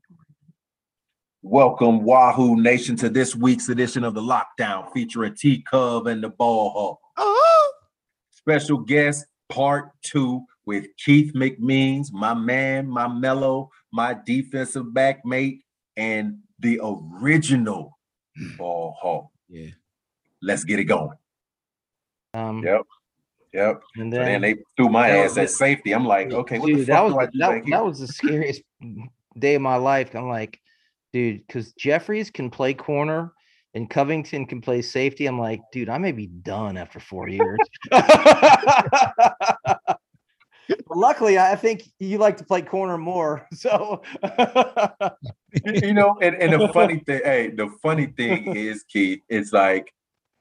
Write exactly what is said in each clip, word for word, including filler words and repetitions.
Welcome, Wahoo Nation, to this week's edition of the Lockdown featuring T Cub and the Ball Hawk. Oh, Special guest part two with Keith McMeans, my man, my mellow, my defensive back mate, and the original Ball Hawk. yeah. Let's get it going. Um, Yep. Yep. And So then, then they threw my that ass was- at safety. I'm like, okay, what the dude, fuck that was do I the- do that, back here? that was the scariest day of my life. I'm like, dude, because Jeffries can play corner and Covington can play safety. I'm like, dude, I may be done after four years. But luckily, I think you like to play corner more. So, You know, and, and the funny thing, hey, the funny thing is, Keith, it's like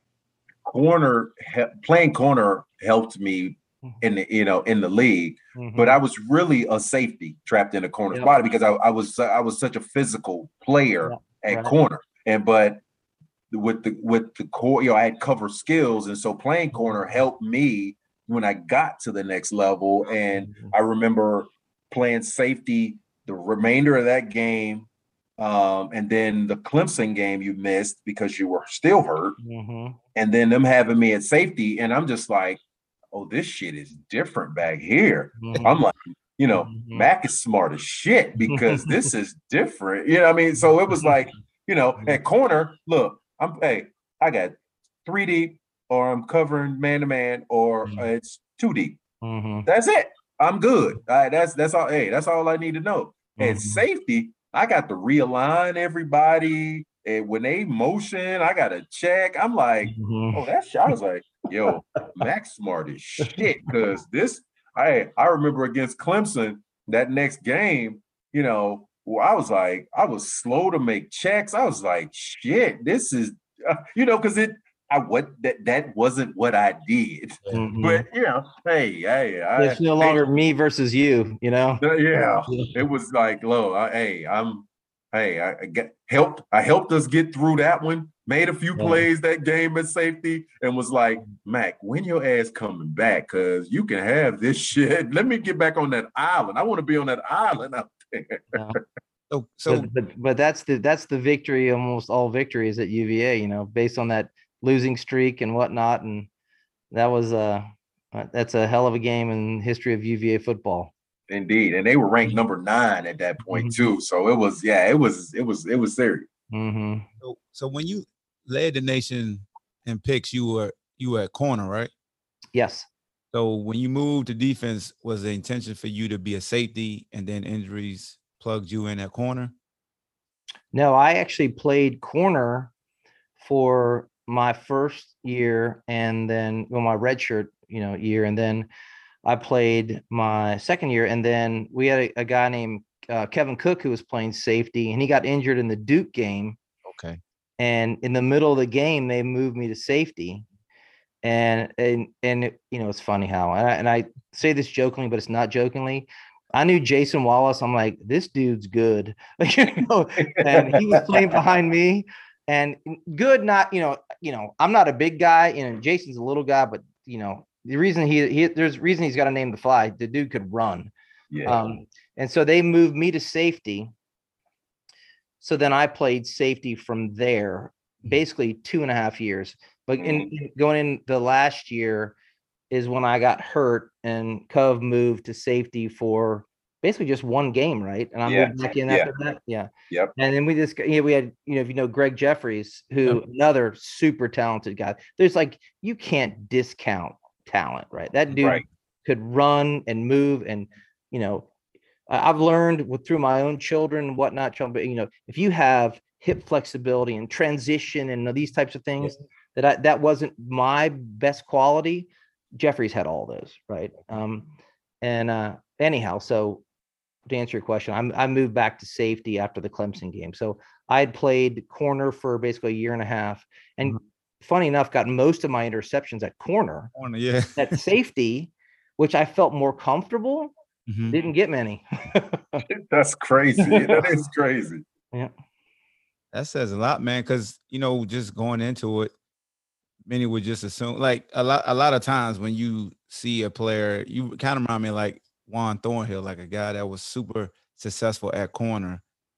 corner he- playing corner helped me in the you know in the league, but I was really a safety trapped in a corner Yep. spot because I, I was I was such a physical player Yeah, at right. corner, and but with the with the core, you know, I had cover skills, and so playing corner helped me when I got to the next level. And Mhm. I remember playing safety the remainder of that game. Um, and then the Clemson game you missed because you were still hurt, Mhm. and then them having me at safety, and I'm just like, oh, this shit is different back here. Mhm. I'm like, you know, Mhm. Mac is smart as shit because this is different. You know what I mean? So it was like, you know, at corner, look, I'm hey, I got three deep, or I'm covering man to man, or uh, it's two deep. Mhm. That's it. I'm good. All right, that's that's all. Hey, that's all I need to know. At Mhm. safety, I got to realign everybody. And when they motion, I got to check. I'm like, Mhm. oh, that shot. I was like, yo, Max smart as shit. Because this, I I remember against Clemson that next game, you know, well, I was like, I was slow to make checks. I was like, shit, this is, uh, you know, because it, I what that that wasn't what I did. Mhm. But you know, hey, hey, I, It's no longer me versus you, you know? uh, yeah, it was like, low. I, hey, I'm, hey, I, I get helped. I helped us get through that one. Made a few Yeah. plays that game at safety, and was like, Mac, when your ass coming back? Cause you can have this shit. Let me get back on that island. I want to be on that island out there. Yeah. So, so But, but but that's the that's the victory, almost all victories at U V A, you know, based on that losing streak and whatnot. And that was uh uh, that's a hell of a game in the history of U V A football. Indeed, and they were ranked number nine at that point Mhm. too. So it was, yeah, it was, it was, it was serious. Hmm. so, so when you led the nation in picks, you were you were at corner, right? Yes. So when you moved to defense, was the intention for you to be a safety, and then injuries plugged you in at corner? No, I actually played corner for my first year, and then well, my redshirt, you know, year, and then I played my second year, and then we had a, a guy named uh, Kevin Cook who was playing safety, and he got injured in the Duke game. Okay. And in the middle of the game, they moved me to safety. And and and it, you know, it's funny how, and I, and I say this jokingly, but it's not jokingly. I knew Jason Wallace. I'm like, this dude's good, you know, and he was playing behind me, and good. Not, you know, you know, I'm not a big guy, you know. Jason's a little guy, but you know, the reason he he there's reason he's got a name to fly. The dude could run. Yeah. Um, and so they moved me to safety. So then I played safety from there, basically two and a half years. But in, in going in the last year is when I got hurt, and Cove moved to safety for basically just one game, right? And I Yeah, moved back in yeah. after that. Yeah. Yep. And then we just, yeah, we had, you know, if you know Greg Jeffries, who another super talented guy. There's like, you can't discount talent, right? That dude Right. could run and move, and you know, I- I've learned with through my own children and whatnot, children, but you know, if you have hip flexibility and transition and these types of things, that I, that wasn't my best quality. Jeffries had all those, right? Um, and uh, anyhow, so to answer your question, I'm, I moved back to safety after the Clemson game. So I had played corner for basically a year and a half, and funny enough, got most of my interceptions at corner. Corner, yeah. At safety, which I felt more comfortable, Mhm. didn't get many. That's crazy. That is crazy. Yeah. That says a lot, man. Because you know, just going into it, many would just assume, like a lot. A lot of times when you see a player, you kind of remind me like Juan Thornhill, like a guy that was super successful at corner,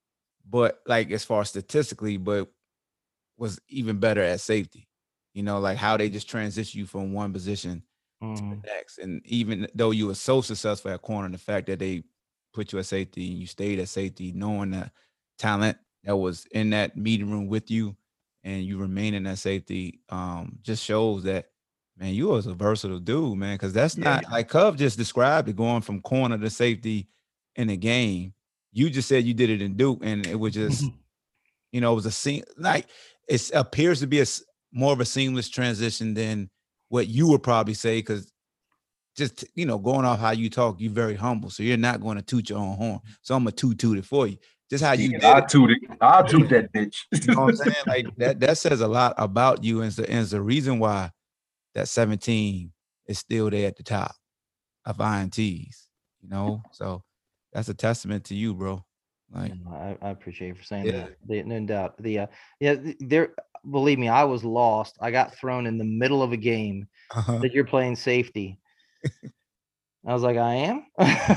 but like as far as statistically, but was even better at safety. You know, like how they just transition you from one position to Mhm. the next. And even though you were so successful at corner, the fact that they put you at safety and you stayed at safety, knowing the talent that was in that meeting room with you and you remain in that safety, um, just shows that, man, you was a versatile dude, man. Cause that's Yeah. not like Cove just described it, going from corner to safety in a game. You just said you did it in Duke, and it was just, you know, it was a scene like it appears to be a s- more of a seamless transition than what you would probably say, because just, you know, going off how you talk, you're very humble, so you're not going to toot your own horn. So I'm gonna toot toot it for you. Just how you Yeah, did I it. toot it. I'll toot that bitch. You know what I'm saying? Like that. That says a lot about you, and it's the, and it's the reason why that seventeen is still there at the top of I N Ts. You know, so that's a testament to you, bro. Like, No, I, I appreciate you for saying yeah. that. The, no doubt. The uh, yeah, th- there. Believe me, I was lost. I got thrown in the middle of a game Uh-huh. that you're playing safety. I was like, I am.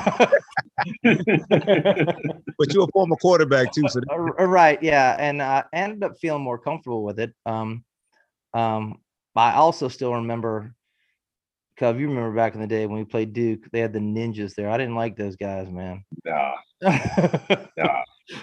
But you're a former quarterback too, so Uh, right, yeah, and I ended up feeling more comfortable with it. Um, um, I also still remember, Cub, you remember back in the day when we played Duke, they had the ninjas there. I didn't like those guys, man. Nah, nah,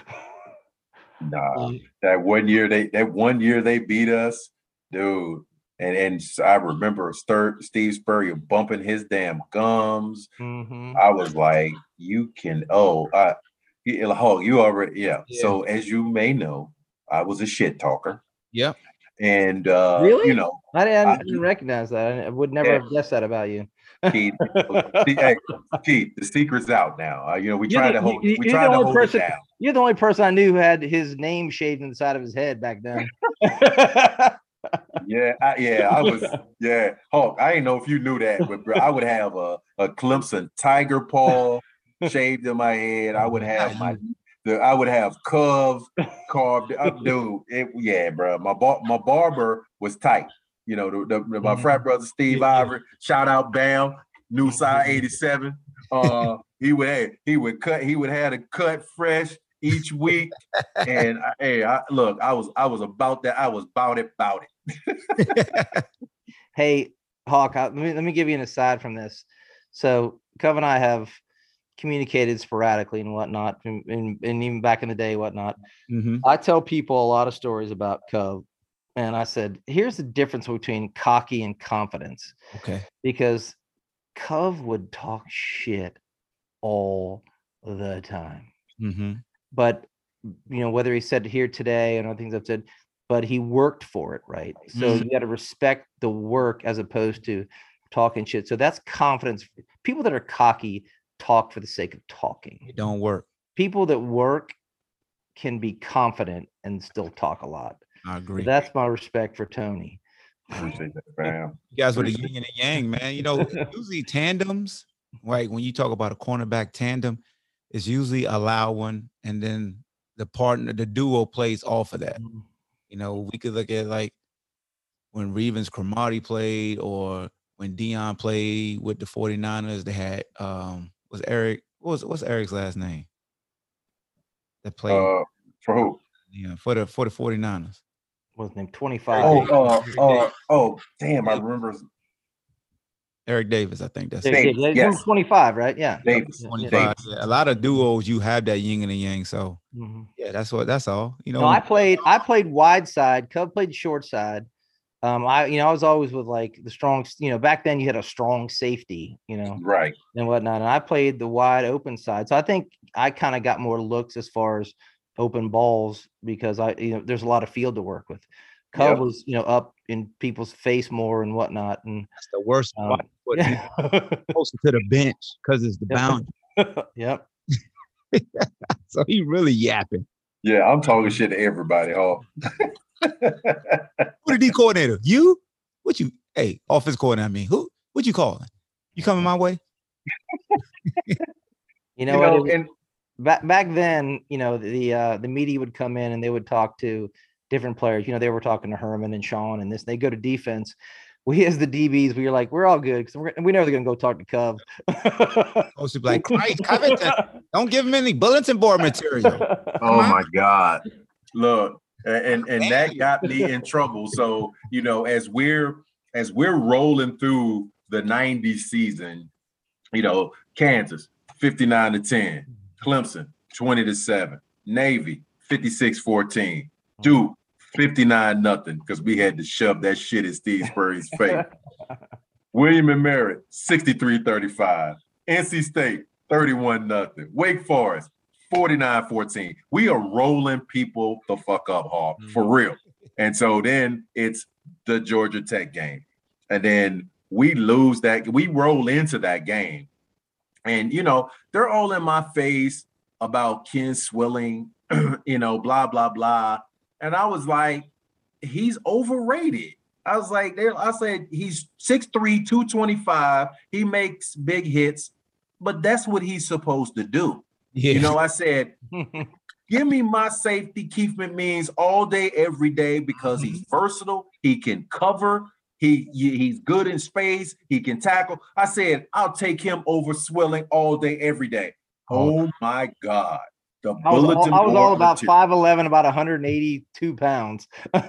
nah. That one year they that one year they beat us, dude. And and I remember Stir, Steve Spurrier bumping his damn gums. Mhm. I was like, you can oh I you, oh, you already yeah. Yeah. So as you may know, I was a shit talker. Yep. And uh, Really? you know, I didn't, I, I didn't recognize that. I would never yeah, have guessed that about you. Keith, hey, Keith, the secret's out now. Uh, you know, we You're tried the, to hold you, we you're the tried to only hold it person. down. You're the only person I knew who had his name shaved in the side of his head back then. Yeah, I, yeah, I was. Yeah, Hulk. I didn't know if you knew that, but bro, I would have a, a Clemson tiger paw shaved in my head. I would have my, the, I would have Cove carved up, dude. It, yeah, bro. My bar, my barber was tight. You know, the, the, my frat brother Steve Yeah, yeah. Ivory. Shout out Bam, New Side eighty-seven. Uh, he would have, he would cut. He would have it cut fresh each week. And I, hey, I, look, I was I was about that. I was about it, about it. Hey, Hawk, I, let me let me give you an aside from this. So, Cove and I have communicated sporadically and whatnot, and, and, and even back in the day, whatnot. Mhm. I tell people a lot of stories about Cove, and I said, here's the difference between cocky and confidence, Okay. because Cove would talk shit all the time. Mhm. But you know, whether he said here today and other things I've said, but he worked for it, right? So Mhm. you got to respect the work as opposed to talking shit. So that's confidence. People that are cocky talk for the sake of talking. It don't work. People that work can be confident and still talk a lot. I So agree. that's my respect for Tony. Appreciate that, fam. You guys were the Appreciate yin and the yang, man. You know, usually tandems, right? When you talk about a cornerback tandem, it's usually allow one, and then the partner, the duo plays off of that. You know, we could look at like when Revens Cromartie played, or when Dion played with the 49ers, they had um was Eric, what was what's Eric's last name? That played Uh, for who? yeah, for the for the 49ers. What's his name? twenty-five. Oh, Eric uh, Davis. uh, oh, damn! I remember his- Eric Davis, I think that's Yeah, it. Davis, yeah, he's yes. number twenty-five, right? Yeah. Davis, Yeah, yeah. twenty-five. Davis. Yeah, a lot of duos, you have that yin and the yang. So Mhm. yeah, that's what that's all. You know, No, I played I played wide side. Cub played short side. Um, I you know I was always with like the strong, you know, back then you had a strong safety, you know, Right. and whatnot. And I played the wide open side. So I think I kind of got more looks as far as open balls because I, you know, there's a lot of field to work with. Cub Yep. was, you know, up in people's face more and whatnot. And that's the worst um, spot. Put yeah. people closer to the bench because it's the boundary. Yep. So he really yapping. Yeah, I'm talking shit to everybody, huh? Who the D coordinator? You? What you? Hey, offense coordinator. I mean, who? What you calling? You coming my way? You know, You what? know, It was- and back back then, you know, the uh the media would come in and they would talk to different players. You know, they were talking to Herman and Sean and this. They go to defense. we as the D Bs, we were like, we're all good because we're, we're never going to go talk to Cub. Supposed to be like, Christ, Covington, don't give him any bulletin board material. Oh my God. Look, and and that got me in trouble. So, you know, as we're as we're rolling through the nineties season, you know, Kansas fifty-nine to ten, Clemson twenty to seven, Navy fifty-six fourteen, Duke fifty-nine nothing because we had to shove that shit in Steve Spurrier's face. William and Mary sixty-three thirty-five, N C State thirty-one nothing, Wake Forest forty-nine fourteen. We are rolling people the fuck up, Hawk, for real. And so then it's the Georgia Tech game. And then we lose that. We roll into that game. And, you know, they're all in my face about Ken Swilling, you know, blah, blah, blah. And I was like, he's overrated. I was like, I said, he's six three, two twenty-five. He makes big hits, but that's what he's supposed to do. Yeah. You know, I said, give me my safety, Keith McMeans, all day, every day, because he's versatile. He can cover. He he's good in space. He can tackle. I said, I'll take him over Swilling all day, every day. Oh my God. The I was all, I was all about five eleven, about one hundred eighty-two pounds.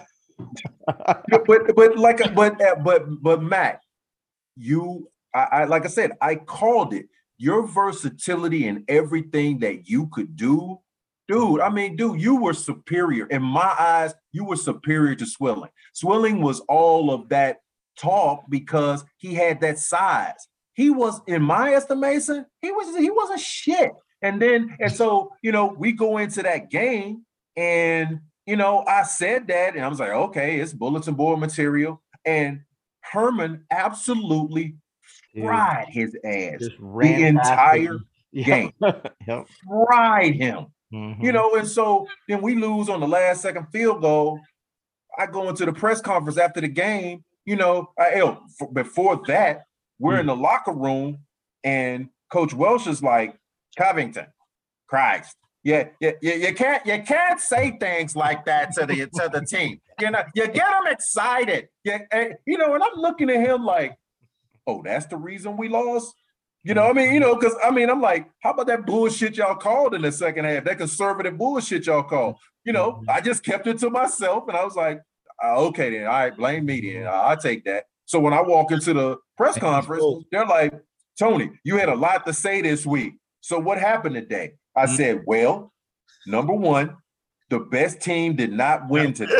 but but like but but but Matt, you I, I like I said, I called it. Your versatility and everything that you could do, dude. I mean, dude, you were superior. In my eyes, you were superior to Swilling. Swilling was all of that talk because he had that size. He was, in my estimation, he was he wasn't shit. And then, and so, you know, we go into that game, and you know, I said that, and I was like, okay, it's bulletin board material. And Herman absolutely fried his ass the entire game. Yep. Fried him. Mm-hmm. You know, and so then we lose on the last second field goal. I go into the press conference after the game. You know, I, you know, before that, we're mm-hmm. in the locker room, and Coach Welsh is like, Covington, Christ. Yeah, you, you, you can't you can't say things like that to the to the team. You know, you get them excited. You, you know, and I'm looking at him like, oh, that's the reason we lost. You know, I mean, you know, because I mean, I'm like, how about that bullshit y'all called in the second half? That conservative bullshit y'all called. You know, I just kept it to myself, and I was like, uh, okay, then, all right, blame me then. I'll take that. So when I walk into the press conference, they're like, Tony, you had a lot to say this week. So what happened today? I mm-hmm. said, well, number one, the best team did not win today.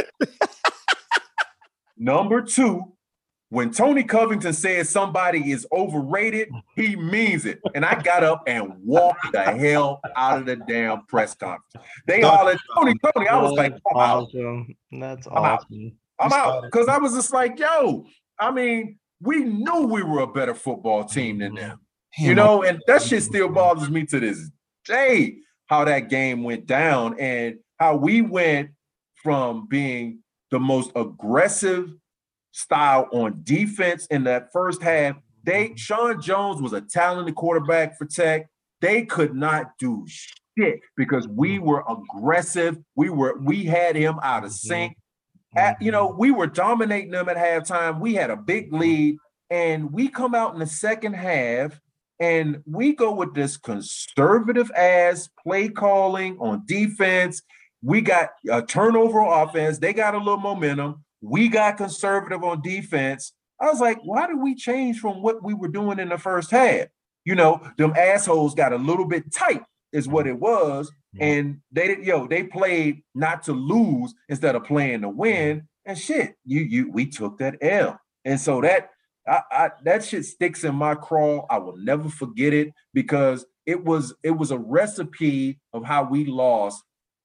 Number two, when Tony Covington says somebody is overrated, he means it. And I got up and walked the hell out of the damn press conference. They hollered, Tony, Tony. I was like, I'm awesome. Out. That's I'm awesome. Out. I'm out. Because I was just like, yo, I mean, we knew we were a better football team than them. You know, and that shit still bothers me to this day, how that game went down and how we went from being the most aggressive style on defense in that first half. They Sean Jones was a talented quarterback for Tech. They could not do shit because we were aggressive. We were we had him out of sync. At, you know, we were dominating them at halftime. We had a big lead, and we come out in the second half. And we go with this conservative ass play calling on defense. We got a turnover on offense. They got a little momentum. We got conservative on defense. I was like, why did we change from what we were doing in the first half? You know, them assholes got a little bit tight is what it was. And they did, yo, they played not to lose instead of playing to win. And shit, you you we took that L. And so that I, I, that shit sticks in my craw. I will never forget it because it was it was a recipe of how we lost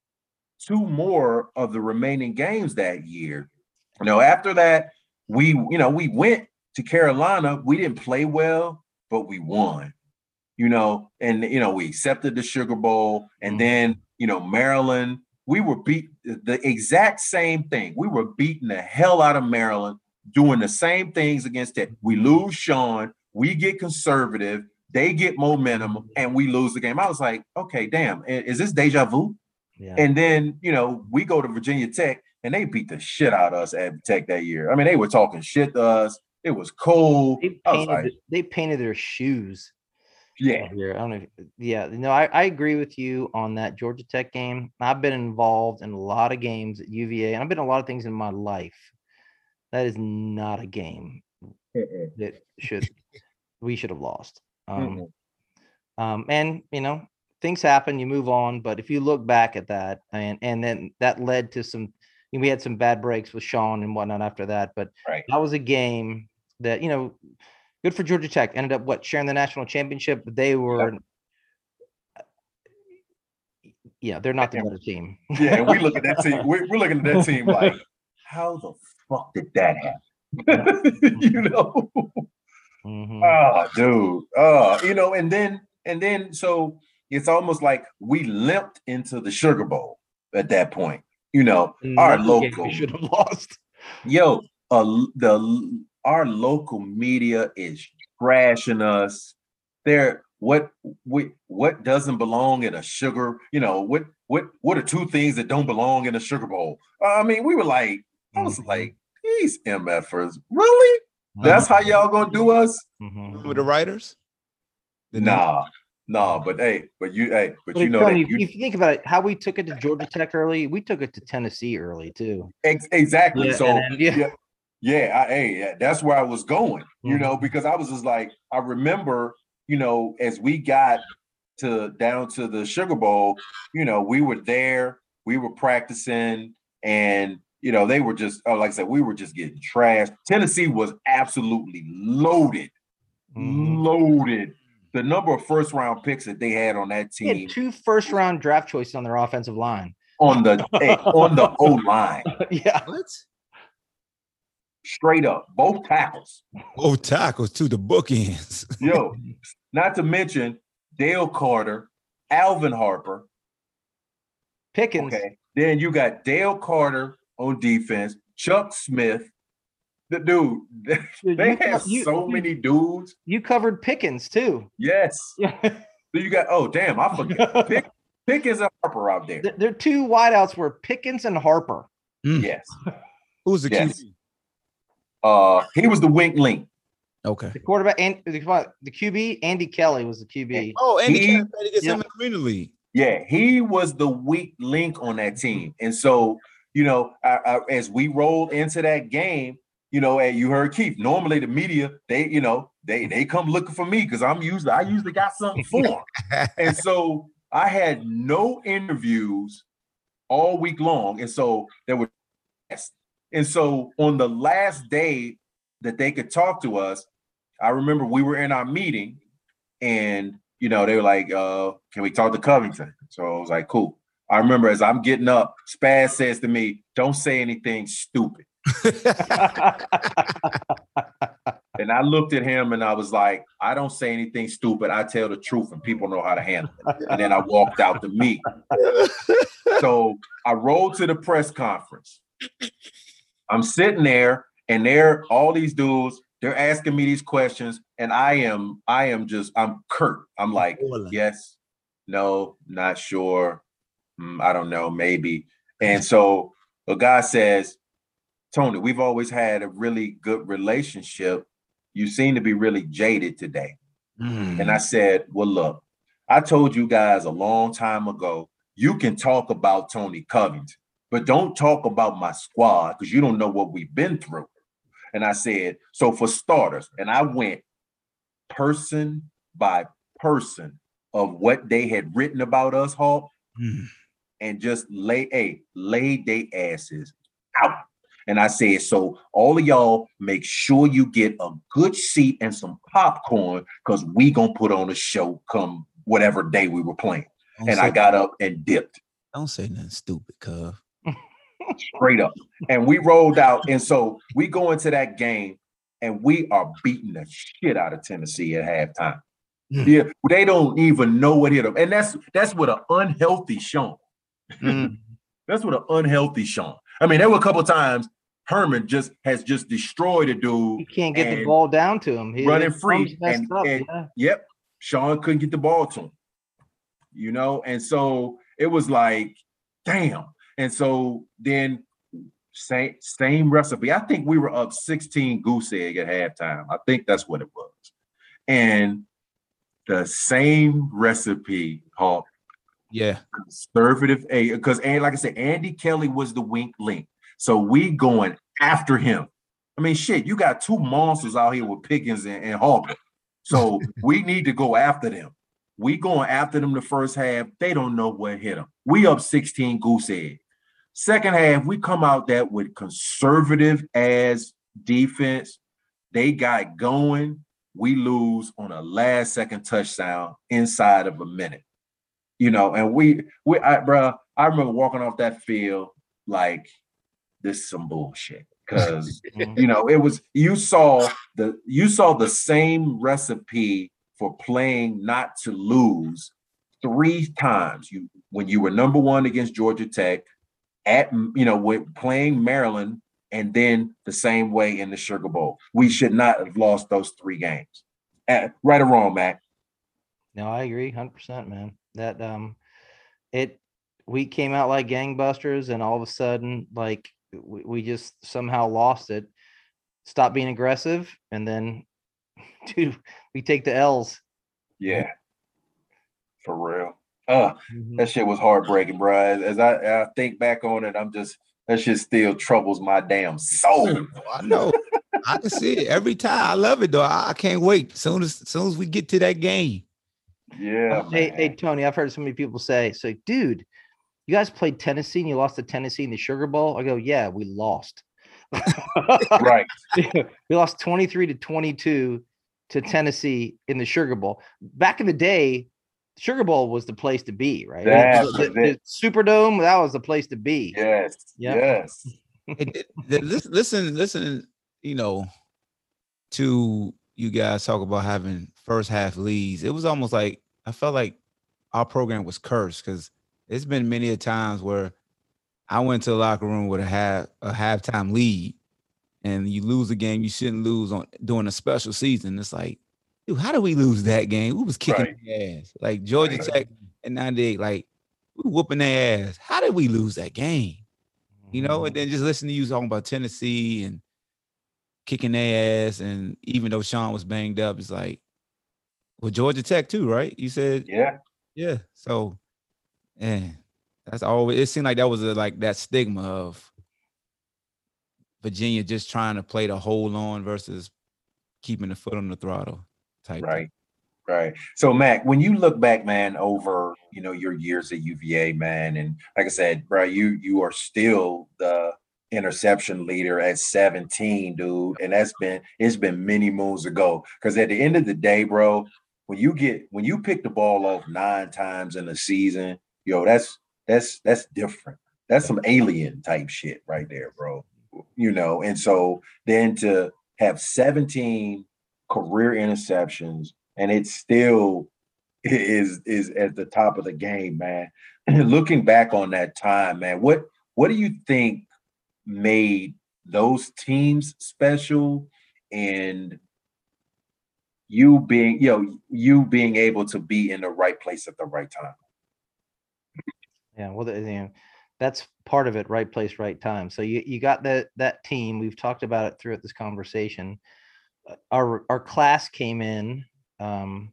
two more of the remaining games that year. You know, after that, we you know we went to Carolina. We didn't play well, but we won. You know, and you know we accepted the Sugar Bowl, and mm-hmm. then you know Maryland. We were beat the exact same thing. We were beating the hell out of Maryland. Doing the same things against it. We lose Sean, we get conservative, they get momentum, and we lose the game. I was like, okay, damn, is this deja vu? Yeah. And then, you know, we go to Virginia Tech, and they beat the shit out of us at Tech that year. I mean, they were talking shit to us. It was cold. They I was painted, like, they painted their shoes. yeah. Here. I don't know. If, yeah, no, I, I agree with you on that Georgia Tech game. I've been involved in a lot of games at U V A, and I've been in a lot of things in my life. That is not a game Mm-mm. that should we should have lost. Um, Mm-mm. um, and you know, things happen, you move on. But if you look back at that, and and then that led to some, we had some bad breaks with Sean and whatnot after that. But Right. that was a game that, you know, good for Georgia Tech. Ended up what sharing the national championship. But they were, yeah, yeah they're not the better team. Yeah, and we look at that team. We're, we're looking at that team like, how the fuck did that happen? you know. Mm-hmm. Oh, dude. Oh, you know, and then and then so it's almost like we limped into the Sugar Bowl at that point. You know, our Another game local we should have lost. Yo, uh, the our local media is trashing us. They're what we what doesn't belong in a sugar, you know, what what what are two things that don't belong in a Sugar Bowl? I mean, we were like, I was Mhm. like, these MFers, really? That's how y'all gonna do us? Mhm. With the writers? The new- Nah, nah, but hey, but you hey, but But you it's know funny, that you if you think about it, how we took it to Georgia Tech early, we took it to Tennessee early too. ex- exactly. Yeah, so and then- yeah. yeah, yeah, I, hey, yeah, that's where I was going, you Mhm. know, because I was just like, I remember, you know, as we got to down to the Sugar Bowl, you know, we were there, we were practicing, and you know, they were just, oh, like I said, we were just getting trashed. Tennessee was absolutely loaded, Mhm. loaded. The number of first round picks that they had on that They had team two first round draft choices on their offensive line. on the eh, on the O line, Yeah. What? straight up, both tackles. Oh, tackles to the bookends. Yo, not to mention Dale Carter, Alvin Harper. Pickens. Okay. Then you got Dale Carter on defense, Chuck Smith. The dude, Dude, they you co- have you- so you- many dudes. You covered Pickens too. Yes. Yeah. So you got, oh, damn, I forget. Pick, Pickens and Harper out there. Their their two wideouts were Pickens and Harper. Mm. Yes. Who's the Yes. Q B? Uh, he was the wink link. Okay. The quarterback and the, the Q B, Andy Kelly was the Q B. Oh, Andy He- Kelly played against yeah. him in the Arena League. Yeah, he was the weak link on that team. And so, you know, I, I, as we rolled into that game, you know, and you heard Keith, normally the media, they, you know, they they come looking for me because I'm usually, I usually got something for them. And so I had no interviews all week long. And so there were, and so on the last day that they could talk to us, I remember we were in our meeting and, you know, they were like, uh, can we talk to Covington? So I was like, cool. I remember as I'm getting up, Spaz says to me, don't say anything stupid. And I looked at him and I was like, I don't say anything stupid. I tell the truth and people know how to handle it. And then I walked out to meet. So I rolled to the press conference. I'm sitting there and they're all these dudes, they're asking me these questions. And I am, I am just, I'm curt. I'm like, yes, no, not sure. Mm, I don't know, maybe. And so a guy says, Tony, we've always had a really good relationship. You seem to be really jaded today. Mm. And I said, well, look, I told you guys a long time ago, you can talk about Tony Covington, but don't talk about my squad because you don't know what we've been through. And I said, so for starters, and I went person by person of what they had written about us, Hawk, Mm. and just lay a laid they asses out. And I said, so all of y'all make sure you get a good seat and some popcorn because we gonna put on a show come whatever day we were playing. Don't And say, I got up and dipped don't say nothing stupid, cuz. straight up. And we rolled out. And so we go into that game and we are beating the shit out of Tennessee at halftime. Mm. Yeah, they don't even know what hit them. And that's that's what an unhealthy Sean. Mm. That's what an unhealthy Sean. I mean, there were a couple of times Herman just has just destroyed a dude. You can't get the and ball down to him. He, running his free. thumb's messed And, up, and yeah. yep, Sean couldn't get the ball to him. You know, and so it was like, damn. And so then Same same recipe. I think we were up sixteen goose egg at halftime. I think that's what it was. And the same recipe, Hawk. Yeah. Conservative A, because and like I said, Andy Kelly was the weak link. So we going after him. I mean, shit, you got two monsters out here with Pickens and, and Harper. So we need to go after them. We going after them the first half. They don't know what hit them. We up sixteen goose egg. Second half, we come out that with conservative as defense. They got going. We lose on a last second touchdown inside of a minute. You know, and we we I bro, I remember walking off that field like this is some bullshit. Cause you know, it was you saw the you saw the same recipe for playing not to lose three times. You when you were number one against Georgia Tech, at you know, with playing Maryland, and then the same way in the Sugar Bowl. We should not have lost those three games. At, right or wrong, Mac? No, I agree, one hundred percent, man. That um, it we came out like gangbusters, and all of a sudden, like we, we just somehow lost it. Stopped being aggressive, and then, dude, we take the L's. Yeah, for real. Uh, Mhm. that shit was heartbreaking, bro. As, as I, I think back on it, I'm just that shit still troubles my damn soul. I know. I can see it every time. I love it though. I, I can't wait. Soon as soon as we get to that game. Yeah, Hey, man. hey, Tony, I've heard so many people say, "So, dude, you guys played Tennessee and you lost to Tennessee in the Sugar Bowl." I go, "Yeah, we lost." Right. We lost twenty-three to twenty-two to Tennessee in the Sugar Bowl. Back in the day, Sugar Bowl was the place to be, right? That the, was the, the it. Superdome, that was the place to be. Yes. Yep. Yes. It- it- the- listen, listen, listen, you know, to you guys talk about having first half leads. It was almost like I felt like our program was cursed because it's been many a times where I went to the locker room with a half a halftime lead, and you lose a game you shouldn't lose on during a special season. It's like, dude, how did we lose that game? We was kicking Right. their ass. Like Georgia Right. Tech in ninety-eight, like we whooping their ass. How did we lose that game? You know, and then just listen to you talking about Tennessee and kicking their ass, and even though Sean was banged up, it's like, well, Georgia Tech too, right? You said, Yeah. yeah. So, man, that's always. It seemed like that was a, like that stigma of Virginia just trying to play the hold on versus keeping the foot on the throttle type. Right. Thing. Right. So, Mac, when you look back, man, over you know your years at U V A, man, and like I said, bro, you you are still the interception leader at seventeen, dude, and that's been it's been many moons ago. Because at the end of the day, bro, when you get when you pick the ball off nine times in a season, yo, that's that's that's different. That's some alien type shit right there, bro. You know, and so then to have seventeen career interceptions and it still is is at the top of the game, man. Looking back on that time, man, what what do you think made those teams special and you being, you know, you being able to be in the right place at the right time? Yeah, well, the, you know, that's part of it. Right place, right time. So you you got that that team. We've talked about it throughout this conversation. Uh, Our our class came in. Um,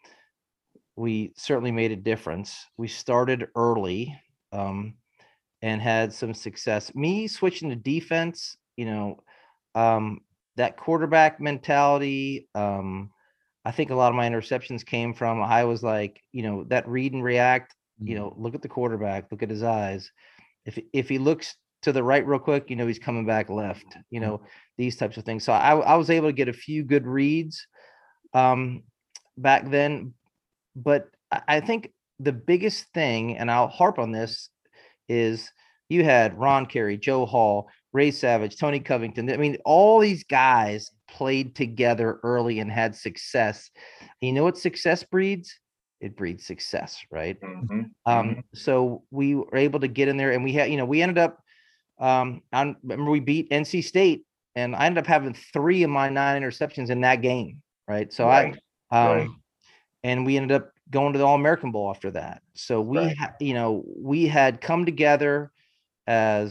we certainly made a difference. We started early um, and had some success. Me switching to defense, you know, um, that quarterback mentality. Um, I think a lot of my interceptions came from I was like, you know, that read and react. You know, look at the quarterback, look at his eyes. If if he looks to the right real quick, you know, he's coming back left. You know, these types of things. So I I was able to get a few good reads um, back then. But I I think the biggest thing, and I'll harp on this, is you had Ron Carey, Joe Hall, Ray Savage, Tony Covington. I mean, all these guys played together early and had success. You know what success breeds? It breeds success, right? Mm-hmm. Um, Mm-hmm. so we were able to get in there, and we had, you know, we ended up. Um, I remember we beat N C State, and I ended up having three of my nine interceptions in that game, right? So Right. I, um, Right. and we ended up going to the All American Bowl after that. So we, Right. ha- you know, we had come together as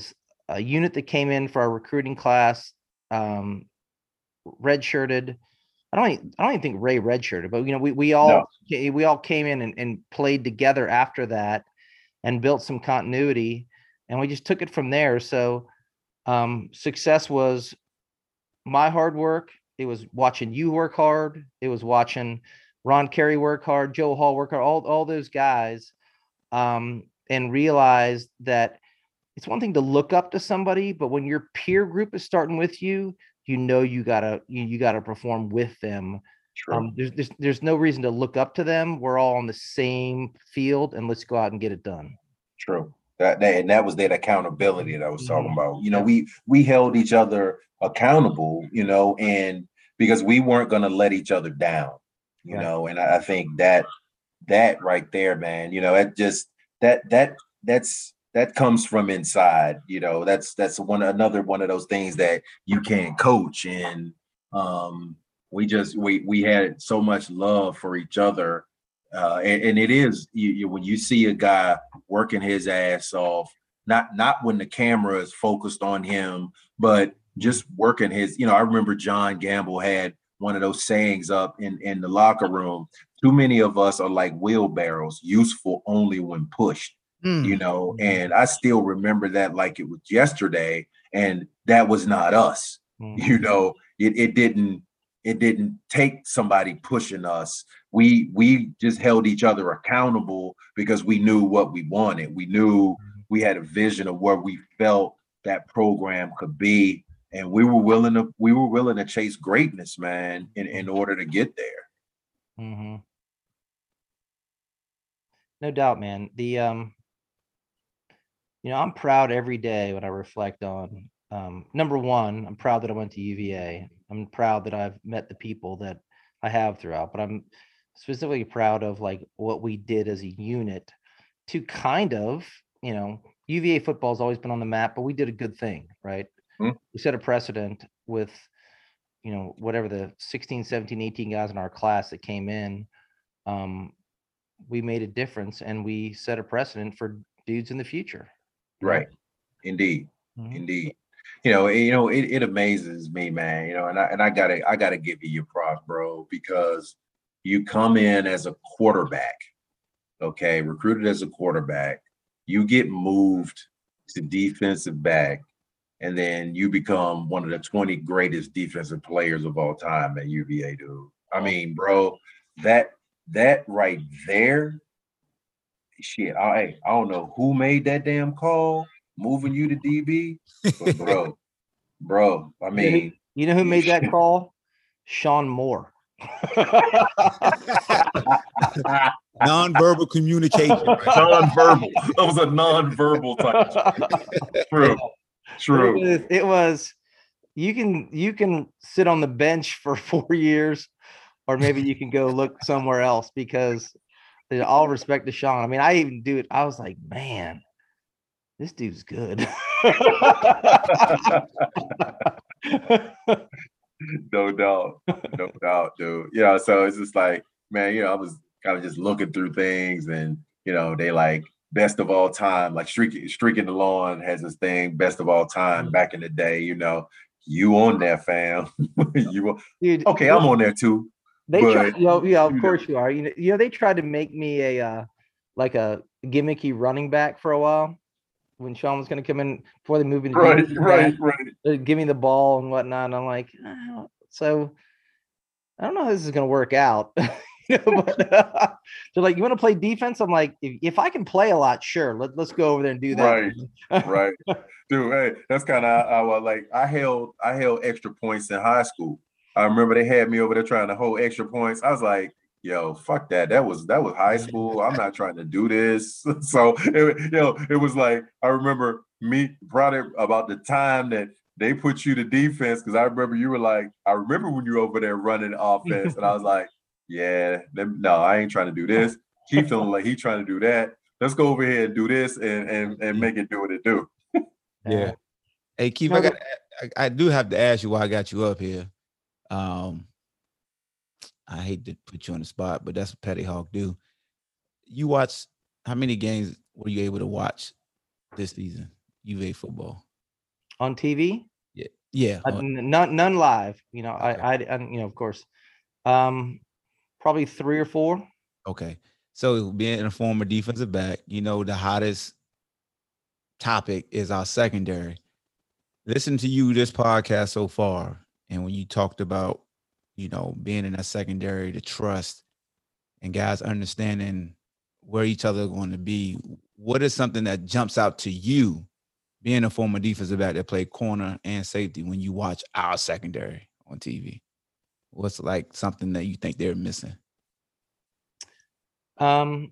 a unit that came in for our recruiting class, um, redshirted. I don't even, I don't even think Ray redshirted, but you know, we we all no. we all came in and, and played together after that and built some continuity, and we just took it from there. So um, success was my hard work. It was watching you work hard. It was watching Ron Carey work hard, Joe Hall work hard, all, all those guys, um, and realize that it's one thing to look up to somebody, but when your peer group is starting with you, you know you gotta you, you gotta perform with them. Um, there's, there's there's no reason to look up to them. We're all on the same field, and let's go out and get it done. True. That, that and that was that accountability that I was talking about. You know, we we held each other accountable, you know, and because we weren't going to let each other down, you right. know, and I think that that right there, man, you know, it just that that that's that comes from inside, you know, that's that's one another one of those things that you can't coach. And um we just we we had so much love for each other. Uh, and, and it is you, you, when you see a guy working his ass off, not not when the camera is focused on him, but just working his, you know, I remember John Gamble had one of those sayings up in, in the locker room. Too many of us are like wheelbarrows, useful only when pushed, mm. you know, and I still remember that like it was yesterday, and that was not us, mm. you know, it, it didn't It didn't take somebody pushing us. We we just held each other accountable because we knew what we wanted. We knew we had a vision of where we felt that program could be, and we were willing to we were willing to chase greatness, man, in, in order to get there. Mm-hmm. No doubt, man. The um, you know, I'm proud every day when I reflect on um, number one, I'm proud that I went to U V A. I'm proud that I've met the people that I have throughout, but I'm specifically proud of like what we did as a unit to kind of, you know, U V A football has always been on the map, but we did a good thing, right? Mm-hmm. We set a precedent with, you know, whatever the sixteen, seventeen, eighteen guys in our class that came in. Um, we made a difference, and we set a precedent for dudes in the future. Right. Know? Indeed. Mm-hmm. Indeed. You know, you know, it, it amazes me, man, you know, and I and I gotta I gotta give you your props, bro, because you come in as a quarterback, okay, recruited as a quarterback, you get moved to defensive back, and then you become one of the twenty greatest defensive players of all time at U V A, dude. I mean, bro, that that right there, shit, I I don't know who made that damn call, moving you to D B, but bro, bro, I mean, you know who, you know who made that call? Sean Moore. Non-verbal communication. Right? Non-verbal. That was a non-verbal type. True. True. It was, it was. You can you can sit on the bench for four years, or maybe you can go look somewhere else. Because, all respect to Sean. I mean, I even do it. I was like, man, this dude's good. No doubt. No doubt, dude. You know, so it's just like, man, you know, I was kind of just looking through things, and, you know, they like best of all time, like streaking, streaking the lawn has this thing, best of all time back in the day, you know, you on there, fam. you Dude, okay, I'm on there too. They but, tried, you know, yeah, of you course know. you are. You know, you know, they tried to make me a uh, like a gimmicky running back for a while when Sean was going to come in before they moved into right, right, right. Give me the ball and whatnot. And I'm like, oh. So I don't know how this is going to work out. You know, but, uh, they're like, you want to play defense? I'm like, if, if I can play a lot, sure. Let, let's go over there and do that. Right, right. Dude, hey, that's kind of how, like, I held, I held extra points in high school. I remember they had me over there trying to hold extra points. I was like, yo, fuck that. That was that was high school. I'm not trying to do this. So, it, you know, it was like, I remember me probably about the time that they put you to defense, because I remember you were like, I remember when you were over there running offense, and I was like, yeah, no, I ain't trying to do this. Keep feeling like he's trying to do that. Let's go over here and do this and and, and make it do what it do. Yeah. Hey, Keith, I got I, I do have to ask you why I got you up here. Um, I hate to put you on the spot, but that's what Petty Hawk do. You watch, how many games were you able to watch this season, U V A football? On T V? Yeah, yeah. Uh, n- none, none live. You know, Okay. I, I, I, you know, of course, um, probably three or four. Okay. So being a former defensive back, you know, the hottest topic is our secondary. Listen to you this podcast so far, and when you talked about, you know, being in that secondary, the trust and guys understanding where each other are going to be, what is something that jumps out to you being a former defensive back that played corner and safety when you watch our secondary on T V? What's like something that you think they're missing? Um,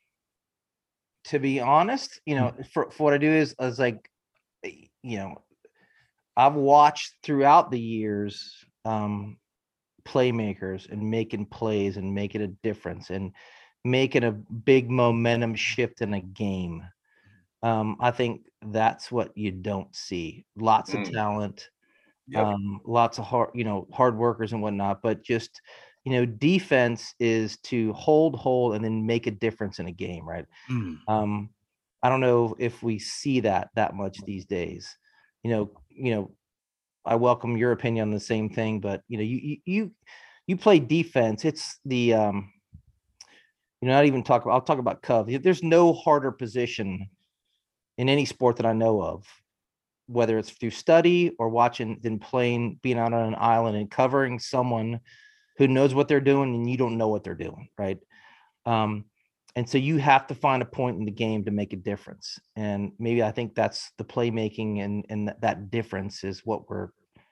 to be honest, you know, for, for what I do is, is like, you know, I've watched throughout the years, um, playmakers and making plays and making a difference and making a big momentum shift in a game. Um, I think that's what you don't see. Lots of Mm. talent, Yep. um, lots of hard, you know, hard workers and whatnot, but just, you know, defense is to hold, hold, and then make a difference in a game, right? Mm. Um, I don't know if we see that that much these days. You know, you know, I welcome your opinion on the same thing, but you know, you you you, you play defense. It's the um, you know, not even talk about. I'll talk about Cov. There's no harder position in any sport that I know of, whether it's through study or watching than playing, being out on an island and covering someone who knows what they're doing and you don't know what they're doing, right? Um, and so you have to find a point in the game to make a difference. And maybe I think that's the playmaking and and that, that difference is what we're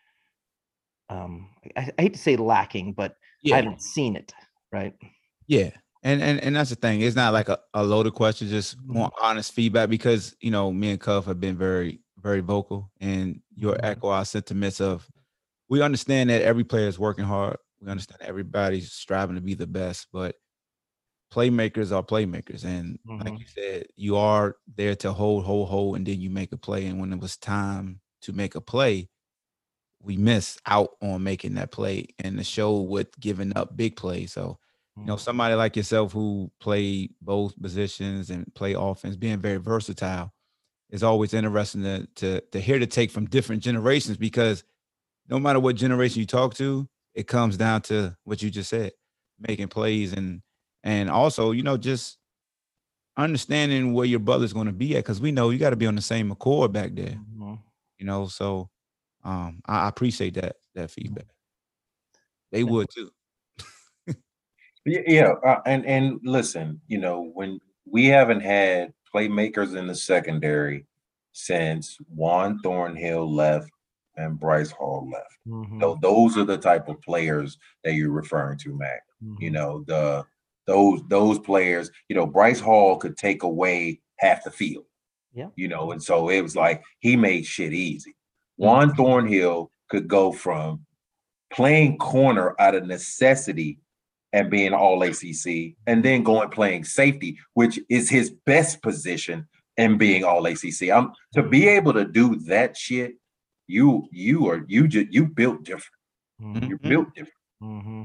um I, I hate to say lacking, but Yeah. I haven't seen it, right? Yeah. And and and that's the thing. It's not like a, a loaded question, just more honest feedback, because you know, me and Cuff have been very, very vocal, and your Mhm. echo our sentiments of we understand that every player is working hard. We understand everybody's striving to be the best, but playmakers are playmakers. And like Mhm. you said, you are there to hold, hold, hold, and then you make a play. And when it was time to make a play, we missed out on making that play, and the show with giving up big plays. So, you know, somebody like yourself who played both positions and play offense, being very versatile, is always interesting to, to, to hear the take from different generations, because no matter what generation you talk to, it comes down to what you just said, making plays and and also, you know, just understanding where your brother's going to be at, because we know you got to be on the same accord back there, Mhm. you know. So um, I, I appreciate that that feedback. They would too. Yeah, yeah, uh, and and listen, you know, when we haven't had playmakers in the secondary since Juan Thornhill left and Bryce Hall left. Mhm. So those are the type of players that you're referring to, Mac. You Mhm. know, the those those players, you know, Bryce Hall could take away half the field. Yeah. You know, and so it was like he made shit easy. Mm. Juan Thornhill could go from playing corner out of necessity and being all A C C, and then going playing safety, which is his best position, and being all A C C. I'm to be able to do that shit. You you are you just you built different. You're Mhm. Mhm. built different. Mhm.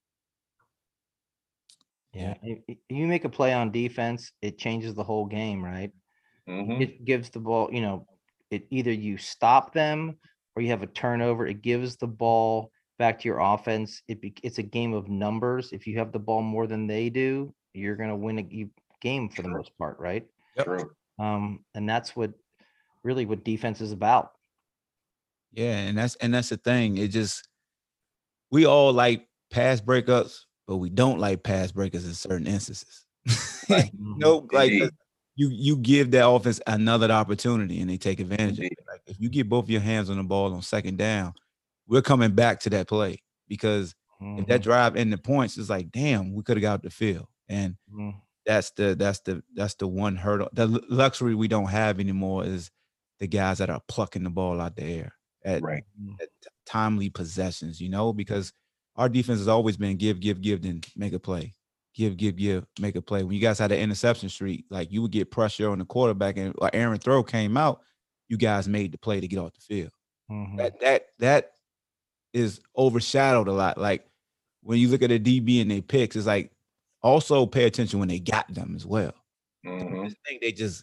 Yeah. Yeah. If if you make a play on defense, it changes the whole game, right? Mhm. It gives the ball, you know, it either you stop them or you have a turnover. It gives the ball back to your offense. It be, it's a game of numbers. If you have the ball more than they do, you're going to win a g- game for the True. most part, right? Yep. True. Um, and that's what really what defense is about. Yeah, and that's and that's the thing. It just we all like pass breakups, but we don't like pass breakers in certain instances. Right. Mhm. No, like 'cause Indeed. you you give that offense another opportunity and they take advantage of Indeed. it. Like if you get both your hands on the ball on second down, we're coming back to that play, because if that Mhm. drive in the points is like, damn, we could have got the field. And Mhm. that's the that's the that's the one hurdle. The lu- luxury we don't have anymore is the guys that are plucking the ball out the air at, Right. Mhm. at t- timely possessions, you know, because our defense has always been give, give, give, then make a play. Give, give, give, make a play. When you guys had the interception streak, like you would get pressure on the quarterback, and like Aaron throw came out, you guys made the play to get off the field. Mhm. That that that is overshadowed a lot. Like when you look at a D B and they picks, it's like also pay attention when they got them as well. Don't Mhm. just think they just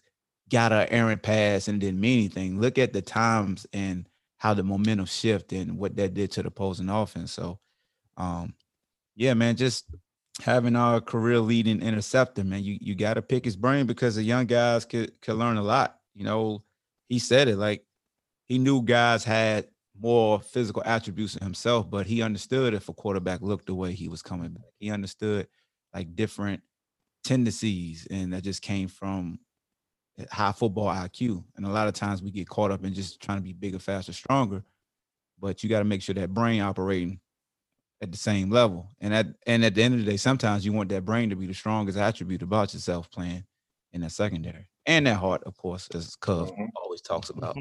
got an errant pass and didn't mean anything. Look at the times and how the momentum shift and what that did to the opposing offense. So, um, yeah, man, just having our career leading interceptor, man, you you got to pick his brain because the young guys could could learn a lot. You know, he said it like he knew guys had more physical attributes in himself, but he understood if a quarterback looked the way he was coming back. He understood like different tendencies, and that just came from high football I Q. And a lot of times we get caught up in just trying to be bigger, faster, stronger, but you got to make sure that brain operating at the same level. And at and at the end of the day, sometimes you want that brain to be the strongest attribute about yourself playing in that secondary. And that heart, of course, as Cuz Mhm. always talks about.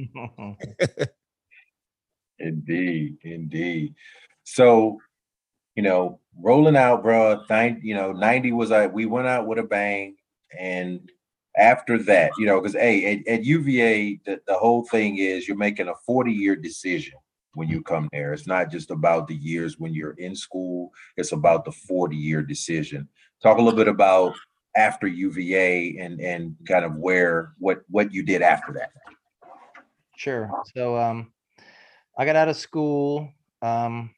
Indeed, indeed. So, you know, rolling out, bro. Nine, you know, ninety was like we went out with a bang, and after that, you know, because hey, at, at U V A, the, the whole thing is you're making a forty-year decision when you come there. It's not just about the years when you're in school; it's about the forty-year decision. Talk a little bit about after U V A and and kind of where what what you did after that. Sure. So um, I got out of school. Um,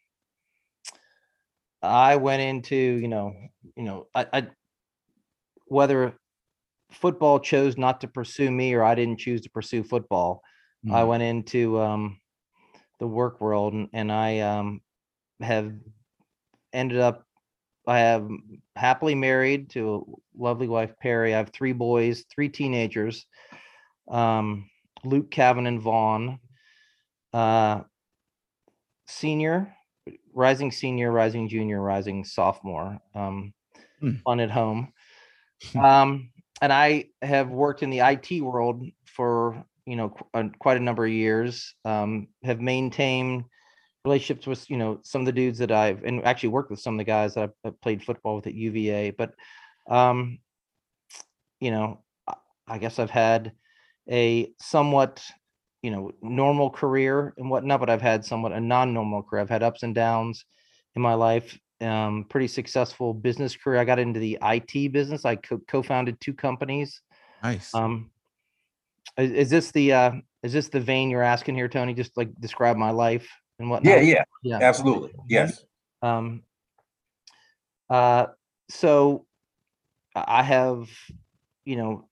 I went into, you know, you know, I, I whether football chose not to pursue me or I didn't choose to pursue football, I Mm. went into um, the work world and, and I um, have ended up, I have happily married to a lovely wife, Perry. I have three boys, three teenagers, um, Luke, Kevin, and Vaughn. Uh, senior, rising senior, rising junior, rising sophomore, um, Hmm. fun at home. Um, and I have worked in the I T world for, you know, qu- uh, quite a number of years, um, have maintained relationships with, you know, some of the dudes that I've, and actually worked with some of the guys that I've, I've played football with at U V A, but, um, you know, I- I guess I've had a somewhat, you know, normal career and whatnot, but I've had somewhat a non-normal career. I've had ups and downs in my life. Um, pretty successful business career. I got into the I T business. I co- co-founded two companies. Nice. Um, is, is this the uh, is this the vein you're asking here, Tony? Just like describe my life and Yeah, whatnot. yeah, Yeah. absolutely. Yes. Um, uh, so I have, you know,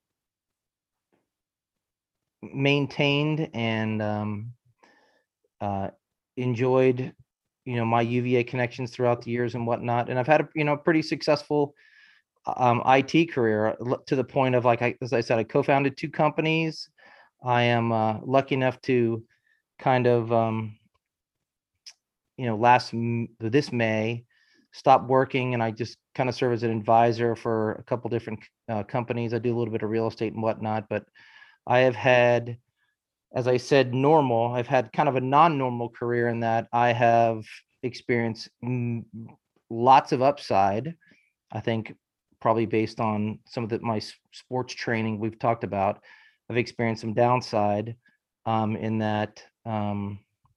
maintained and um, uh, enjoyed, you know, my U V A connections throughout the years and whatnot. And I've had a, you know, pretty successful um, I T career l- to the point of like, I, as I said, I co-founded two companies. I am uh, lucky enough to kind of, um, you know, last m- this May, stop working and I just kind of serve as an advisor for a couple different uh, companies. I do a little bit of real estate and whatnot, but I have had, as I said, normal. I've had kind of a non-normal career in that I have experienced mm, lots of upside. I think probably based on some of the my s- sports training we've talked about. I've experienced some downside um, in that um,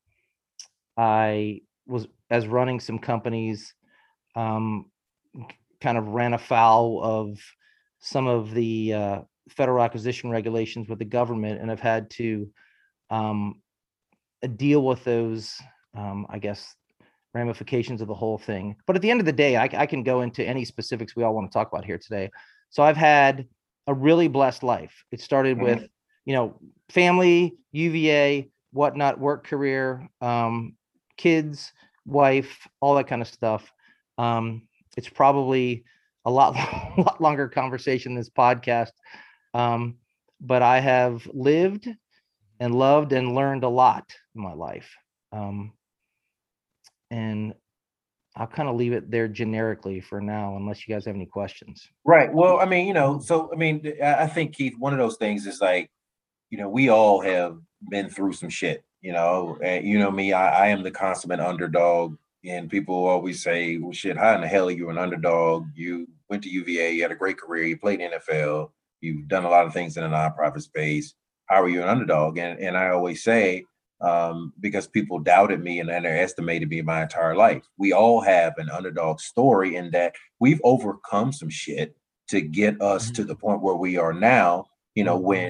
I was as running some companies, um, kind of ran afoul of some of the uh, federal acquisition regulations with the government, and have had to um, deal with those, um, I guess, ramifications of the whole thing. But at the end of the day, I, I can go into any specifics we all want to talk about here today. So I've had a really blessed life. It started Mhm. with, you know, family, U V A, whatnot, work career, um, kids, wife, all that kind of stuff. Um, it's probably a lot, lot longer conversation, this podcast. Um, but I have lived and loved and learned a lot in my life. Um, and I'll kind of leave it there generically for now, unless you guys have any questions. Right. Well, I mean, you know, so I mean, I I think Keith, one of those things is like, you know, we all have been through some shit, you know, and you know me, I, I am the consummate underdog. And people always say, well, shit, how in the hell are you an underdog? You went to U V A, you had a great career, you played in the N F L, you've done a lot of things in the nonprofit space. How are you an underdog? And and I always say, um, because people doubted me and underestimated me my entire life. We all have an underdog story in that we've overcome some shit to get us to the point where we are now, you know, Mhm. when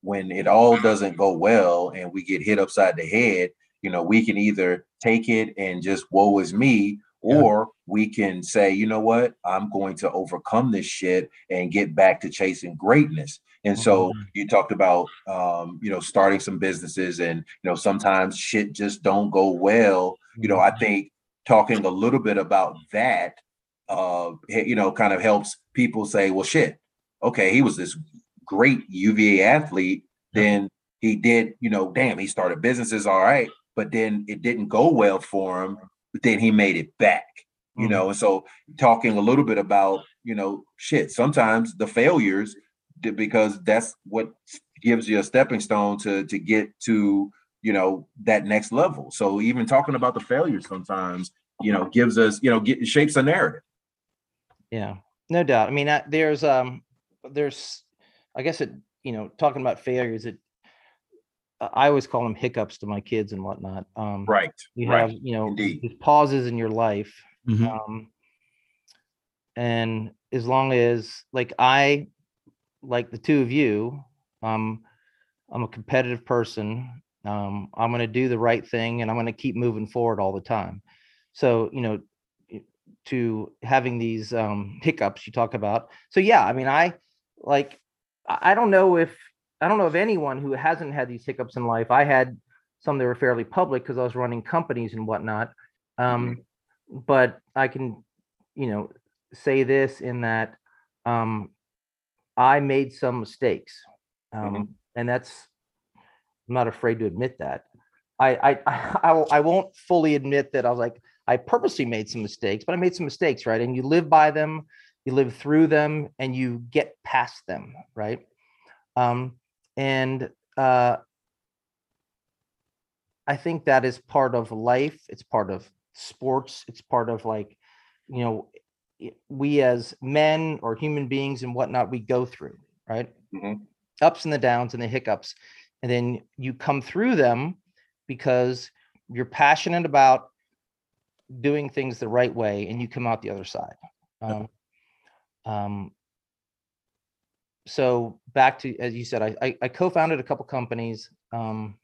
when it all doesn't go well and we get hit upside the head, you know, we can either take it and just woe is me, or yeah. we can say, you know what, I'm going to overcome this shit and get back to chasing greatness. And so mm-hmm. you talked about, um, you know, starting some businesses, and, you know, sometimes shit just don't go well. Mm-hmm. You know, I think talking a little bit about that, uh, you know, kind of helps people say, well, shit, okay, he was this great U V A athlete. Then he did, you know, damn, he started businesses, all right, but then it didn't go well for him, but then he made it back, you mm-hmm. know. And so talking a little bit about, you know, shit, sometimes the failures, because that's what gives you a stepping stone to to get to, you know, that next level. So even talking about the failures sometimes, you know, gives us, you know, get, shapes a narrative. Yeah, no doubt. I mean, uh, there's, um, there's, I guess it, you know, talking about failures, it, I always call them hiccups to my kids and whatnot. Um, right. You right. have, you know, Indeed. these pauses in your life. Mm-hmm. Um, and as long as, like, I, like the two of you, um, I'm a competitive person. Um, I'm going to do the right thing, and I'm going to keep moving forward all the time. So, you know, to having these um, hiccups you talk about. So, yeah, I mean, I like, I don't know if, I don't know of anyone who hasn't had these hiccups in life. I had some that were fairly public because I was running companies and whatnot. Um, mm-hmm. But I can, you know, say this in that um, I made some mistakes. Um, mm-hmm. And that's, I'm not afraid to admit that. I, I, I, I won't fully admit that I was like, I purposely made some mistakes, but I made some mistakes, right? And you live by them, you live through them, and you get past them, right? Um, and uh, I think that is part of life. It's part of sports. It's part of, like, you know, we as men or human beings and whatnot, we go through, right? Mm-hmm. Ups and the downs and the hiccups. And then you come through them because you're passionate about doing things the right way, and you come out the other side. Um, um, so back to, as you said, I, I, I co-founded a couple companies. Um,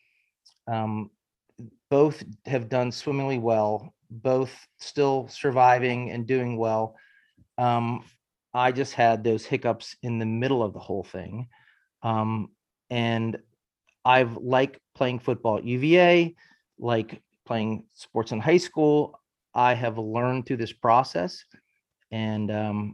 um, both have done swimmingly well, both still surviving and doing well. Um, I just had those hiccups in the middle of the whole thing. Um, and I've liked playing football at U V A, like playing sports in high school. I have learned through this process, and um,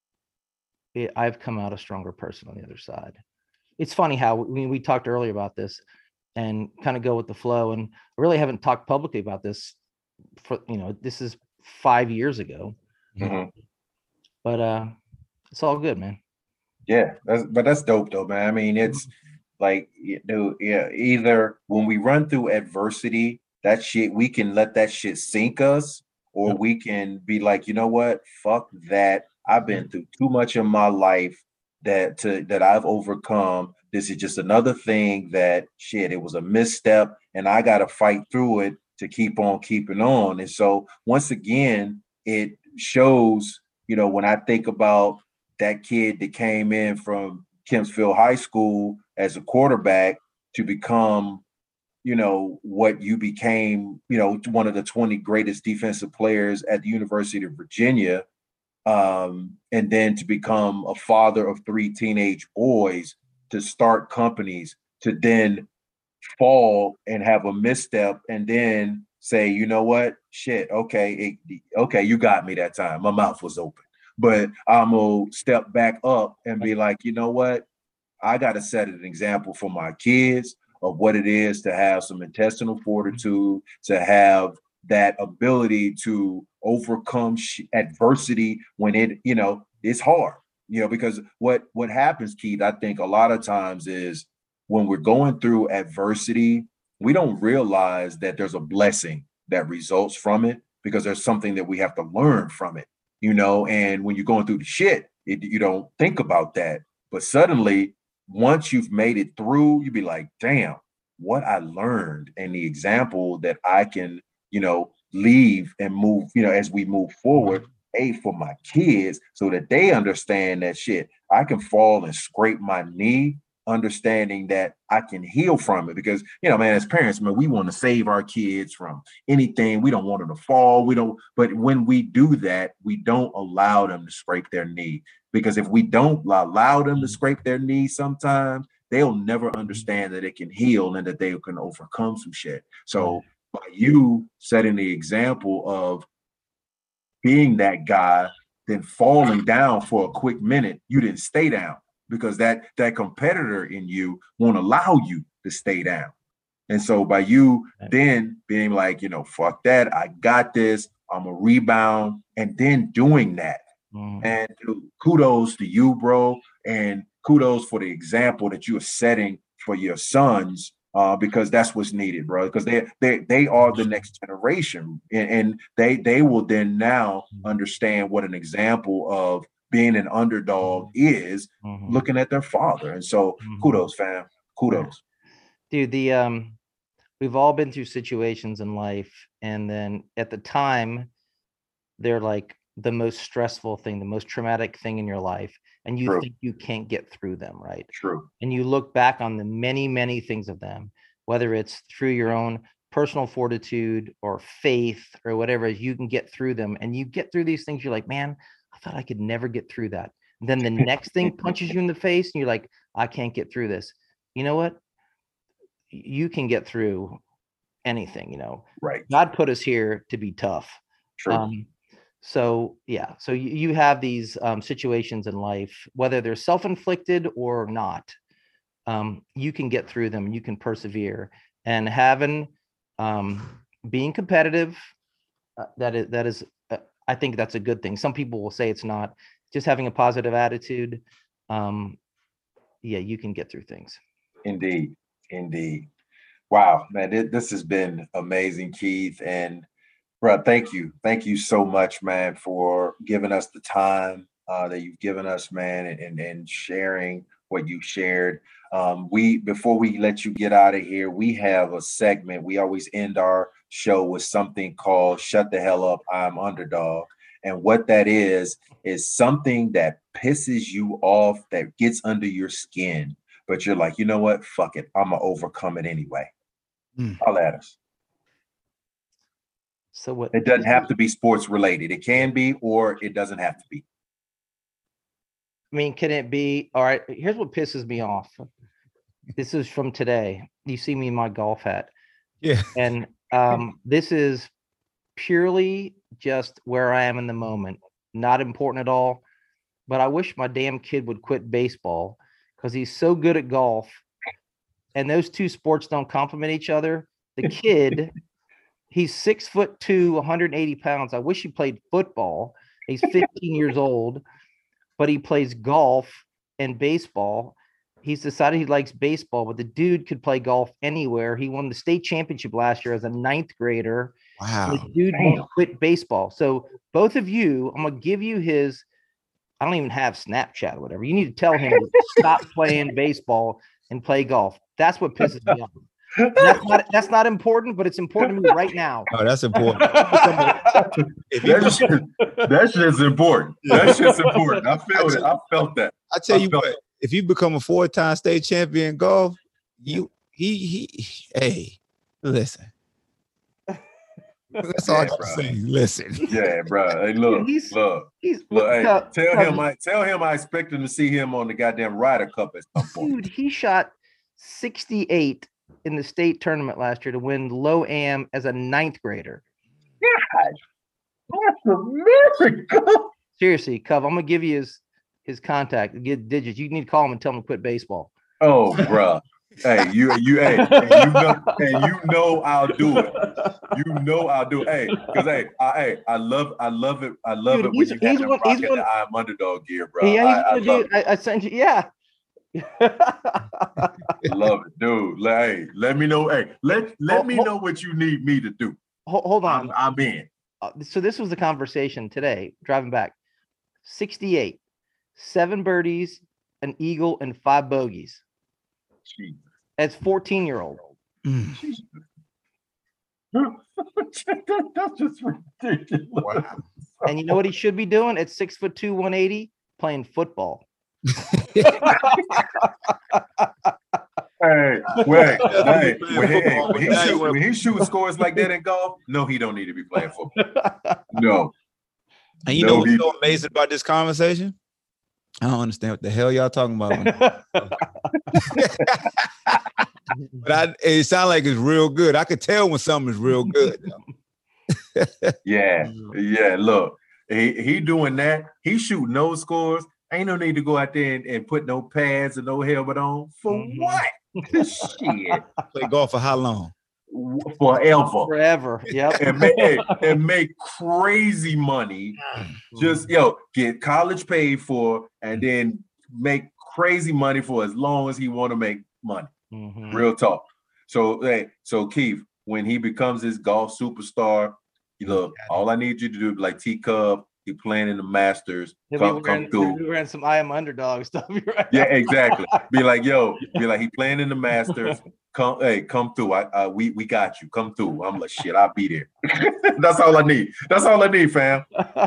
it, I've come out a stronger person on the other side. It's funny how we, we talked earlier about this and kind of go with the flow. And I really haven't talked publicly about this for, you know, this is five years ago, mm-hmm. but uh, it's all good, man. Yeah, that's, but that's dope though, man. I mean, it's like, you know, yeah, either when we run through adversity, that shit, we can let that shit sink us, or we can be like, you know what, fuck that. I've been through too much in my life that to that I've overcome. This is just another thing that shit, it was a misstep, and I got to fight through it to keep on keeping on. And so once again, it shows, you know, when I think about that kid that came in from Kempsville High School as a quarterback to become, you know, what you became, you know, one of the twenty greatest defensive players at the University of Virginia, um, and then to become a father of three teenage boys, to start companies, to then fall and have a misstep, and then say, you know what, shit, okay, it, okay, you got me that time. My mouth was open. But I'm going to step back up and be like, you know what? I got to set an example for my kids of what it is to have some intestinal fortitude, to have that ability to overcome sh- adversity when it, you know, it's hard, you know, because what, what happens, Keith, I think a lot of times is when we're going through adversity, we don't realize that there's a blessing that results from it, because there's something that we have to learn from it. You know, and when you're going through the shit, it, you don't think about that. But suddenly, once you've made it through, you be like, damn, what I learned, and the example that I can, you know, leave and move, you know, as we move forward, A, for my kids, so that they understand that shit, I can fall and scrape my knee understanding that I can heal from it. Because, you know, man, as parents, man, we want to save our kids from anything. We don't want them to fall. We don't. But when we do that, we don't allow them to scrape their knee. Because if we don't allow them to scrape their knee sometimes, they'll never understand that it can heal and that they can overcome some shit. So by you setting the example of being that guy, then falling down for a quick minute, you didn't stay down, because that that competitor in you won't allow you to stay down. And so by you then being like, you know, fuck that, I got this, I'm a rebound, and then doing that. Mm. And dude, kudos to you, bro. And kudos for the example that you are setting for your sons, uh, because that's what's needed, bro. Because they they they are the next generation, and, and they they will then now understand what an example of being an underdog is, mm-hmm. looking at their father. And so, mm-hmm. kudos, fam, kudos, dude. The um, we've all been through situations in life, and then at the time, they're like the most stressful thing, the most traumatic thing in your life, and you True. think you can't get through them, right? True. And you look back on the many, many things of them, whether it's through your own personal fortitude or faith or whatever, you can get through them. And you get through these things, you're like, man, I thought I could never get through that. And then the next thing punches you in the face, and you're like, I can't get through this. You know what? You can get through anything, you know. Right. God put us here to be tough. True. Um, So, yeah, so you, you have these um, situations in life, whether they're self-inflicted or not, um, you can get through them and you can persevere. And having, um, being competitive, uh, that is, that is, uh, I think that's a good thing. Some people will say it's not. Just having a positive attitude, um, yeah, you can get through things. Indeed, indeed. Wow, man, it, this has been amazing, Keith. And bro, thank you. Thank you so much, man, for giving us the time uh, that you've given us, man, and, and, and sharing what you shared. Um, we, before we let you get out of here, we have a segment. We always end our show with something called Shut the Hell Up, I'm Underdog. And what that is, is something that pisses you off, that gets under your skin, but you're like, you know what? Fuck it. I'm going to overcome it anyway. Mm. Holla at us. So what? It doesn't have to be sports related. It can be, or it doesn't have to be. I mean, can it be? All right. Here's what pisses me off. This is from today. You see me in my golf hat. Yeah. And um, this is purely just where I am in the moment. Not important at all. But I wish my damn kid would quit baseball, because he's so good at golf. And those two sports don't complement each other. The kid... He's six foot two, one hundred eighty pounds. I wish he played football. He's fifteen years old, but he plays golf and baseball. He's decided he likes baseball, but the dude could play golf anywhere. He won the state championship last year as a ninth grader. Wow. The dude Damn. won't quit baseball. So both of you, I'm going to give you his, I don't even have Snapchat or whatever. You need to tell him to stop playing baseball and play golf. That's what pisses me off. That's not that's not important, but it's important to me right now. Oh, that's important. If you, that's, just, that's just important. That's just important. I felt it. I felt that. I tell I you what, it. If you become a four-time state champion in golf, you he he hey, listen. That's all yeah, I'm saying. Listen. Yeah, bro. Hey, look, he's, look, he's, look. Hey, uh, tell uh, him I tell him I expect him to see him on the goddamn Ryder Cup at some point. Dude, he shot sixty-eight in the state tournament last year to win low am as a ninth grader. God, that's a miracle. Seriously, Cub, I'm gonna give you his his contact, get digits. You need to call him and tell him to quit baseball. Oh, bro. Hey, you, you, hey, hey, you know, hey, you know, I'll do it. You know, I'll do it. Hey, because hey, I, hey, I love, I love it. I love Dude, it when you have them rocking the I'm underdog gear, bro. Yeah, I, I love it. I, I sent you, yeah. Love it, dude. Hey, let me know. Hey, let let hold, me know what you need me to do. Hold, hold on, I'm, I'm in. Uh, so this was the conversation today. Driving back, sixty-eight, seven birdies, an eagle, and five bogeys. Jesus. As fourteen-year-old. Mm. That's just ridiculous. Wow. And you know what he should be doing at six foot two, one eighty, playing football. Hey, wait, hey, Playing when he, football, when he but now shoot, you- when he shooting scores like that in golf, no, he don't need to be playing football. No, And you no, know what's he- so amazing about this conversation? I don't understand what the hell y'all talking about. When, but I, it sounds like it's real good. I could tell when something is real good. Yeah, yeah. Look, he he doing that. He shooting those scores. Ain't no need to go out there and, and put no pads and no helmet on. For Mhm. what? Shit. Play golf for how long? Forever. Forever. Yep. And make, and, and make crazy money. Just yo, get college paid for, and then make crazy money for as long as he want to make money. Mhm. Real talk. So hey, so Keith, when he becomes this golf superstar, you look, all I need you to do, like T Cub, he playing in the Masters, He'll be come, wearing, come he'll through. be wearing some I am underdog stuff. Right Yeah, now. exactly. Be like, yo, be like, he playing in the Masters. Come, hey, come through. I, uh, we, we got you. Come through. I'm like, shit, I'll be there. That's all I need. That's all I need, fam.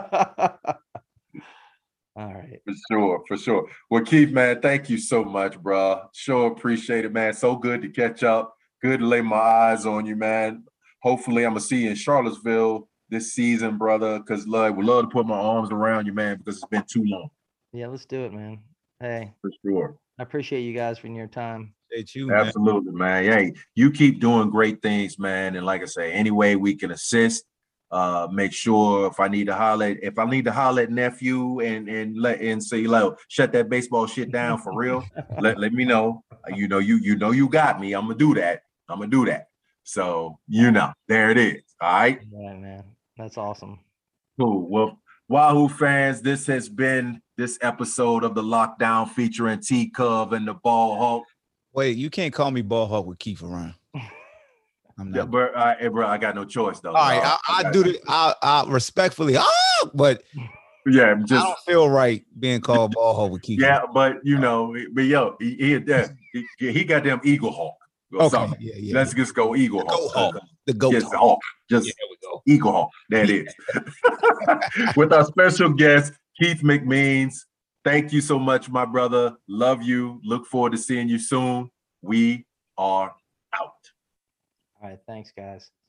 All right. For sure, for sure. Well, Keith, man, thank you so much, bro. Sure appreciate it, man. So good to catch up. Good to lay my eyes on you, man. Hopefully, I'm gonna see you in Charlottesville this season, brother. Because love, would love to put my arms around you, man. Because it's been too long. Yeah, let's do it, man. Hey, For sure. I appreciate you guys for your time. Appreciate you, man. Absolutely, man. Hey, you keep doing great things, man. And like I say, any way we can assist, uh, make sure if I need to holler, at, if I need to holler at nephew and and let and say, like, shut that baseball shit down for real. let let me know. You know, you you know you got me. I'm gonna do that. I'm gonna do that. So you know, there it is. All right. Yeah, man. That's awesome. Cool. Well, Wahoo fans, this has been this episode of the Lockdown featuring T Cub and the Ball Hawk. Wait, you can't call me ball hawk with Keith around. I'm not. Yeah, bro, uh, hey, bro, I got no choice though. All right, dog. I, I got- do the. I, I respectfully, ah, but Yeah, I'm I just don't feel right being called ball hawk with Keith. yeah, but you know, but yo, he he, yeah, he, he got them Eagle Hawk. Or Okay. something. Yeah, yeah. Let's just go Eagle The goat Hawk. hawk. The goat Yes, hawk. Hawk. Just Yeah, there we go. Eagle Hawk. There it is. With our special guest, Keith McMeans. Thank you so much, my brother. Love you. Look forward to seeing you soon. We are out. All right. Thanks, guys.